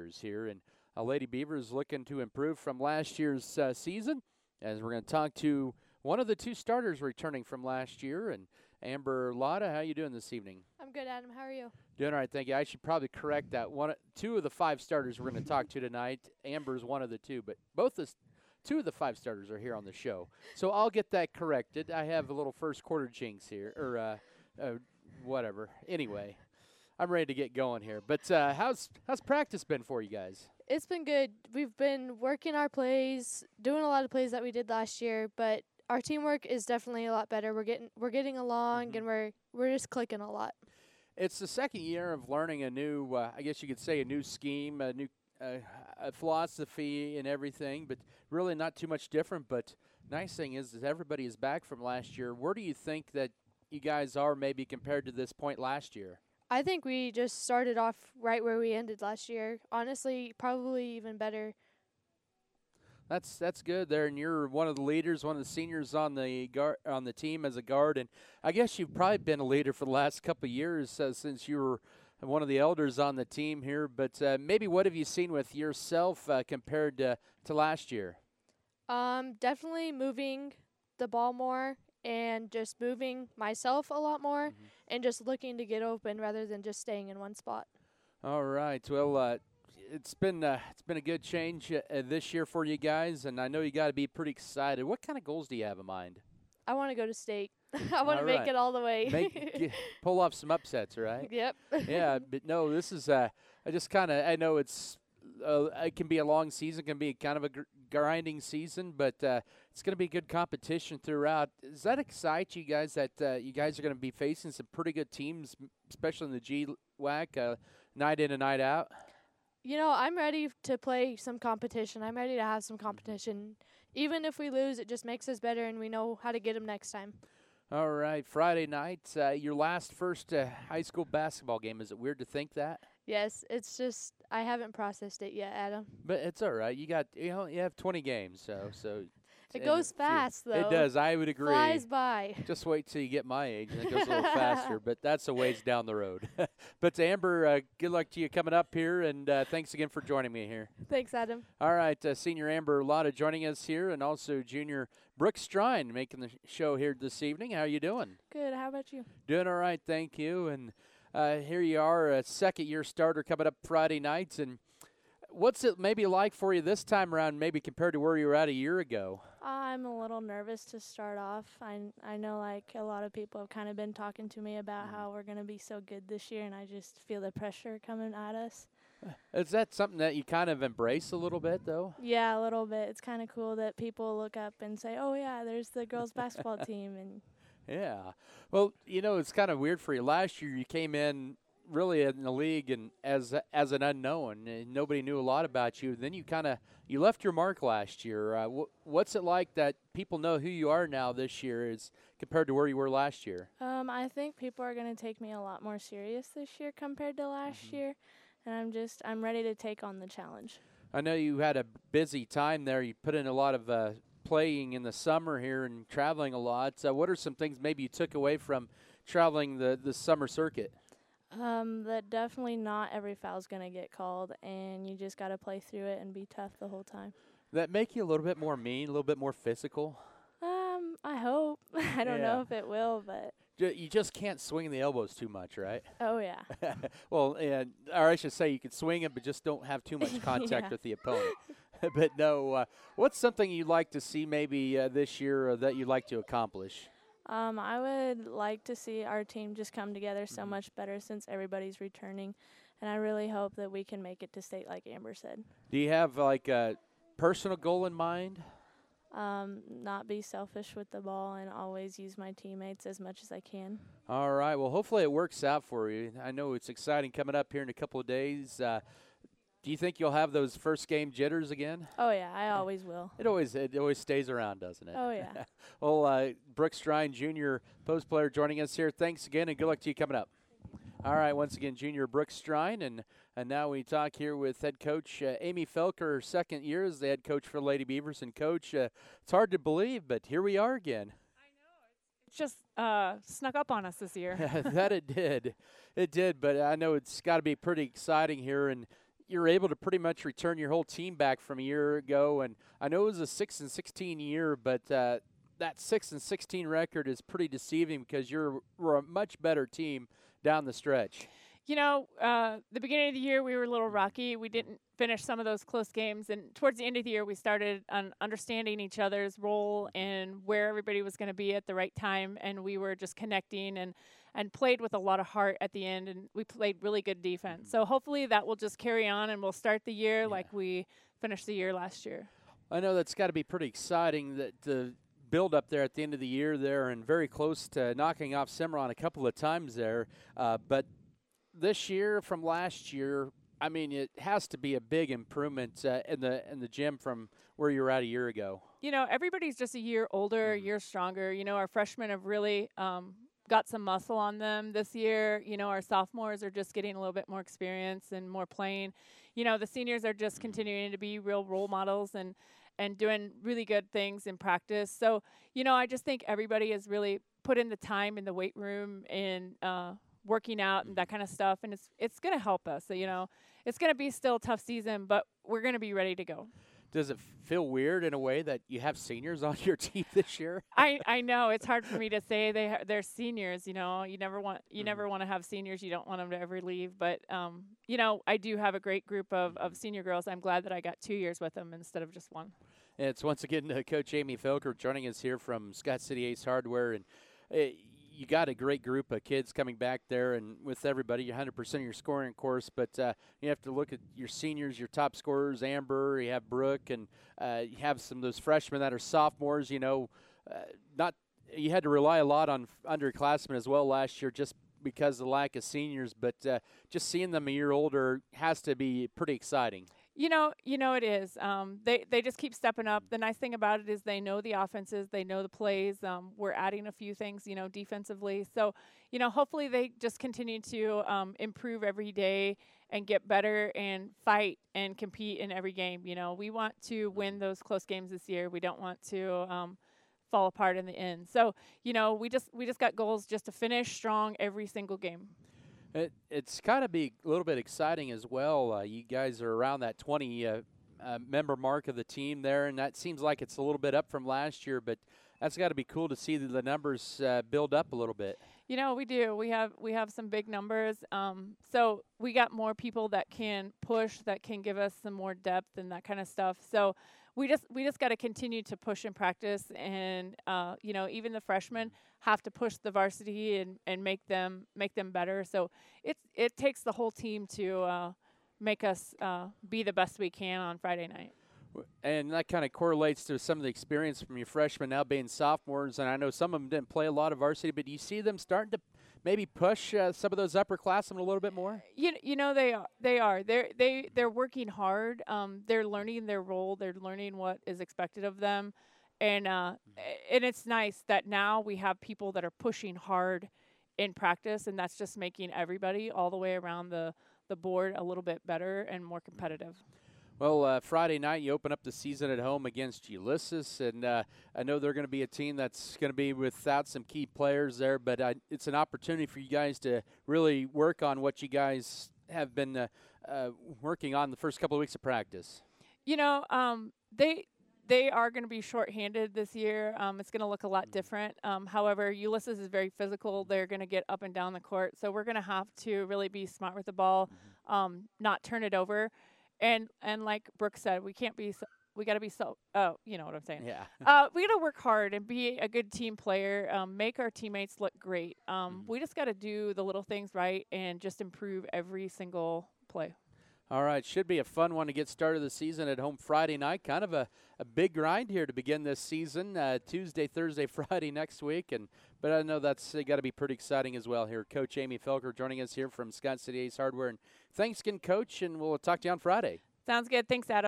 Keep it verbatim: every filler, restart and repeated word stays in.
starters here. And uh, Lady Beavers looking to improve from last year's uh, season. As we're going to talk to one of the two starters returning from last year. And Amber Lotta, how you doing this evening? I'm good, Adam. How are you? Doing all right, thank you. I should probably correct that. One, two of the five starters we're going to talk to tonight. Amber's one of the two, but both the two of the five starters are here on the show. So I'll get that corrected. I have a little first quarter jinx here, or uh, uh, whatever. Anyway, I'm ready to get going here. But uh, how's how's practice been for you guys? It's been good. We've been working our plays, doing a lot of plays that we did last year, but our teamwork is definitely a lot better. We're getting we're getting along, Mm-hmm. and we're we're just clicking a lot. It's the second year of learning a new, uh, I guess you could say, a new scheme, a new uh, a philosophy and everything, but really not too much different. But nice thing is, is everybody is back from last year. Where do you think that you guys are maybe compared to this point last year? I think we just started off right where we ended last year. Honestly, probably even better. That's that's good there, and you're one of the leaders, one of the seniors on the guard, on the team as a guard, and I guess you've probably been a leader for the last couple of years uh, since you were one of the elders on the team here. But uh, maybe what have you seen with yourself uh, compared to, to last year? Um, definitely moving the ball more and just moving myself a lot more Mm-hmm. and just looking to get open rather than just staying in one spot. All right, well. Uh, It's been uh, it's been a good change uh, uh, this year for you guys, and I know you got to be pretty excited. What kind of goals do you have in mind? I want to go to state. I want to All make right. it all the way. Make, get, pull off some upsets, right? Yep. Yeah, but no, this is uh, I just kind of I know it's uh, it can be a long season, can be kind of a gr- grinding season, but uh, it's going to be good competition throughout. Does that excite you guys that uh, you guys are going to be facing some pretty good teams, m- especially in the G WAC, uh, night in and night out? You know, I'm ready to play some competition. I'm ready to have some competition. Even if we lose, it just makes us better, and we know how to get them next time. All right, Friday night, uh, your last first uh, high school basketball game. Is it weird to think that? Yes, it's just I haven't processed it yet, Adam. But it's all right. You got you know you have twenty games, so so. It and goes a few- fast, though. It does. I would agree. Flies by. Just wait till you get my age, and it goes a little faster. But that's a ways down the road. But Amber, uh, good luck to you coming up here, and uh, thanks again for joining me here. Thanks, Adam. All right, uh, Senior Amber Lotta joining us here, and also Junior Brooke Strine making the show here this evening. How you doing? Good. How about you? Doing all right, thank you. And uh, here you are, a second-year starter coming up Friday nights. And what's it maybe like for you this time around, maybe compared to where you were at a year ago? I'm a little nervous to start off. I, I know, like, a lot of people have kind of been talking to me about how we're going to be so good this year, and I just feel the pressure coming at us. Is that something that you kind of embrace a little bit, though? Yeah, a little bit. It's kind of cool that people look up and say, oh, yeah, there's the girls' basketball team. And Yeah. Well, you know, it's kind of weird for you. Last year you came in really in the league and as as an unknown, and nobody knew a lot about you. Then you kind of you left your mark last year. Uh, wh- what's it like that people know who you are now this year as compared to where you were last year? um, I think people are going to take me a lot more serious this year compared to last Mm-hmm. year. And I'm just, I'm ready to take on the challenge. I know you had a busy time there. You put in a lot of uh, playing in the summer here and traveling a lot. So what are some things maybe you took away from traveling the, the summer circuit? Um, that definitely not every foul's going to get called, and you just got to play through it and be tough the whole time. That make you a little bit more mean, a little bit more physical? Um, I hope. I don't Yeah. know if it will, but Ju- You just can't swing the elbows too much, right? oh yeah. Well, and or I should say you can swing it, but just don't have too much contact Yeah. with the opponent. But no, uh, what's something you'd like to see maybe uh, this year uh, that you'd like to accomplish? Um, I would like to see our team just come together so Mhm. much better since everybody's returning, and I really hope that we can make it to state like Amber said. Do you have like a personal goal in mind? Um, not be selfish with the ball and always use my teammates as much as I can. All right. Well, hopefully it works out for you. I know it's exciting coming up here in a couple of days. Uh, do you think you'll have those first game jitters again? Oh yeah, I always will. It always it always stays around, doesn't it? Oh yeah. Well, uh, Brooke Strine, junior post player, joining us here. Thanks again, and good luck to you coming up. All right, once again, junior Brooke Strine, and and now we talk here with head coach uh, Amy Felker, her second year as the head coach for Lady Beavers. And coach, uh, it's hard to believe, but here we are again. It just uh, snuck up on us this year. That it did, it did. But I know it's got to be pretty exciting here, and you're able to pretty much return your whole team back from a year ago. And I know it was a six and sixteen year, but uh, that six and sixteen record is pretty deceiving because you're we're a much better team down the stretch. You know, uh, the beginning of the year we were a little rocky. We didn't finish some of those close games, and towards the end of the year we started on understanding each other's role and where everybody was going to be at the right time, and we were just connecting and and played with a lot of heart at the end, and we played really good defense. So hopefully that will just carry on, and we'll start the year yeah. like we finished the year last year. I know that's got to be pretty exciting, that the build up there at the end of the year there, and very close to knocking off Cimarron a couple of times there, uh, but this year from last year, I mean, it has to be a big improvement uh, in the in the gym from where you were at a year ago. You know, everybody's just a year older, a year stronger. You know, our freshmen have really um, got some muscle on them this year. You know, our sophomores are just getting a little bit more experience and more playing. You know, the seniors are just continuing to be real role models and and doing really good things in practice. So, you know, I just think everybody has really put in the time in the weight room and uh, working out and that kind of stuff, and it's it's going to help us. So, you know, it's going to be still a tough season, but we're going to be ready to go. Does it feel weird in a way that you have seniors on your team this year? I, I know it's hard for me to say they ha- they're seniors. You know, you never want you mm-hmm. never want to have seniors. You don't want them to ever leave. But um, you know, I do have a great group of, of senior girls. I'm glad that I got two years with them instead of just one. And it's once again uh, Coach Amy Felker joining us here from Scott City Ace Hardware, and uh, you got a great group of kids coming back there, and with everybody, one hundred percent of your scoring, of course, but uh, you have to look at your seniors, your top scorers, Amber, you have Brooke, and uh, you have some of those freshmen that are sophomores. You know, uh, not you had to rely a lot on underclassmen as well last year just because of the lack of seniors, but uh, just seeing them a year older has to be pretty exciting. You know, you know it is. Um, they they just keep stepping up. The nice thing about it is they know the offenses, they know the plays. Um, we're adding a few things, you know, defensively. So, you know, hopefully they just continue to um, improve every day and get better and fight and compete in every game. You know, we want to win those close games this year. We don't want to um, fall apart in the end. So, you know, we just we just got goals just to finish strong every single game. It, it's got to be a little bit exciting as well. Uh, you guys are around that twenty uh, uh, member mark of the team there, and that seems like it's a little bit up from last year, but that's got to be cool to see the numbers uh, build up a little bit. You know, we do. We have we have some big numbers. Um, so we got more people that can push, that can give us some more depth and that kind of stuff. So we just we just got to continue to push and practice, and uh, you know, even the freshmen have to push the varsity and, and make them make them better. So it's it takes the whole team to uh, make us uh, be the best we can on Friday night. And that kind of correlates to some of the experience from your freshmen now being sophomores. And I know some of them didn't play a lot of varsity, but do you see them starting to maybe push uh, some of those upperclassmen a little bit more? You you know they are they are they're they they're working hard. Um, they're learning their role. They're learning what is expected of them, and uh, and it's nice that now we have people that are pushing hard in practice, and that's just making everybody all the way around the the board a little bit better and more competitive. Well, uh, Friday night you open up the season at home against Ulysses, and uh, I know they're going to be a team that's going to be without some key players there, but uh, it's an opportunity for you guys to really work on what you guys have been uh, uh, working on the first couple of weeks of practice. You know, um, they they are going to be shorthanded this year. Um, it's going to look a lot different. Um, however, Ulysses is very physical. They're going to get up and down the court, so we're going to have to really be smart with the ball, mm-hmm. um, not turn it over. And and like Brooke said, we can't be so, we got to be so oh you know what I'm saying. Yeah. uh, we got to work hard and be a good team player. Um, make our teammates look great. Um, mm-hmm. We just got to do the little things right and just improve every single play. All right, should be a fun one to get started the season at home Friday night. Kind of a, a big grind here to begin this season. Uh, Tuesday, Thursday, Friday next week, and but I know that's uh, got to be pretty exciting as well. Here, Coach Amy Felker joining us here from Scott City Ace Hardware. And thanks again, Coach, and we'll talk to you on Friday. Sounds good. Thanks, Adam.